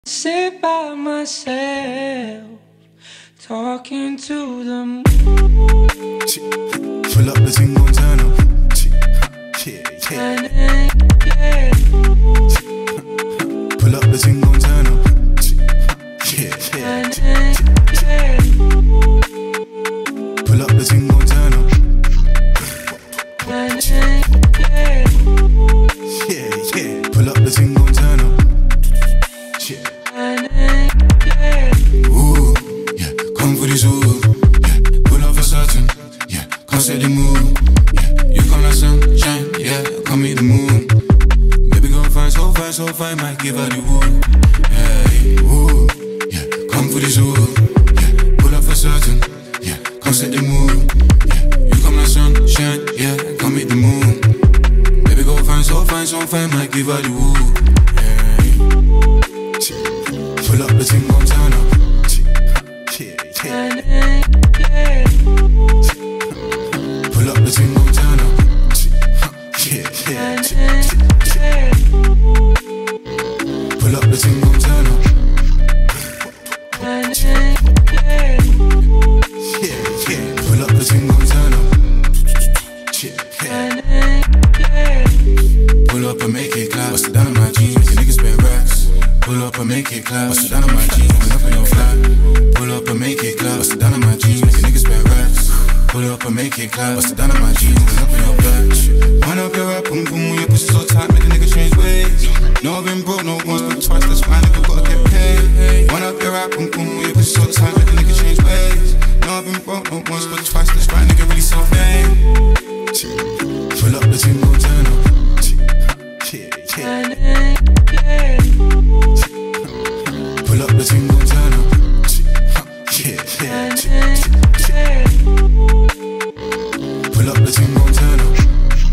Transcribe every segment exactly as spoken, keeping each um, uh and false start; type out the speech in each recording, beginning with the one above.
Sit by myself, talking to the moon. Pull up the thing, gon' turn up. Yeah, yeah. Pull up the thing, gon' turn up. Yeah, yeah. Pull up the thing, gon' turn up. Yeah, yeah. Pull up the thing, gon' turn up. Ooh, yeah, come for this ooh. Yeah, pull up for certain. Yeah, come set the mood. Yeah, you come like sunshine. Yeah, come meet the moon. Baby, gon' find so fine, so fine, might give her the woo. Hey, ooh, yeah, come for this ooh. Yeah, pull up for certain. Yeah, come set the mood. Yeah, you come like sunshine. Yeah, come meet the moon. Baby, gon' find so fine, so fine, might give her the woo. Hey, pull up the thing, gon' turn up. Yeah, yeah. Pull up the thing, gon' turn up. Yeah, yeah. Pull up the thing, gon' turn up. Yeah, yeah. Pull up the thing, gon' turn up. Yeah. Pull up and make it clap. Bust it down on my jeans, make niggas spend racks. Pull up and make it clap. Bust it down on my jeans, pull up in your flat. Pull up and make it clap. Bust it down on my jeans, make niggas spend racks. Pull up and make it clap. Bust it down on my jeans, pull up in your flat. Wind up your rap, boom boom, your pussy so tight, make a nigga change ways. No, I've been broke, no once but twice, that's why nigga gotta get paid. Wind up your rap, boom boom, your pussy so tight, make a nigga change ways. No, I've been broke, no once but twice, that's why nigga really self-made. Pull up the thing, gon' turn up. Yeah, yeah. Pull up the thing, gon' turn up. Yeah, yeah. Pull up the thing, gon' turn up.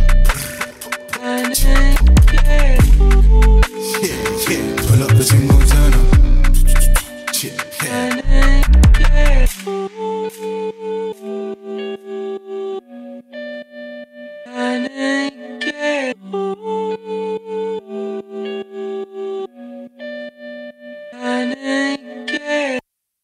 Yeah, yeah. Pull up the thing, gon' turn up. Yeah, yeah.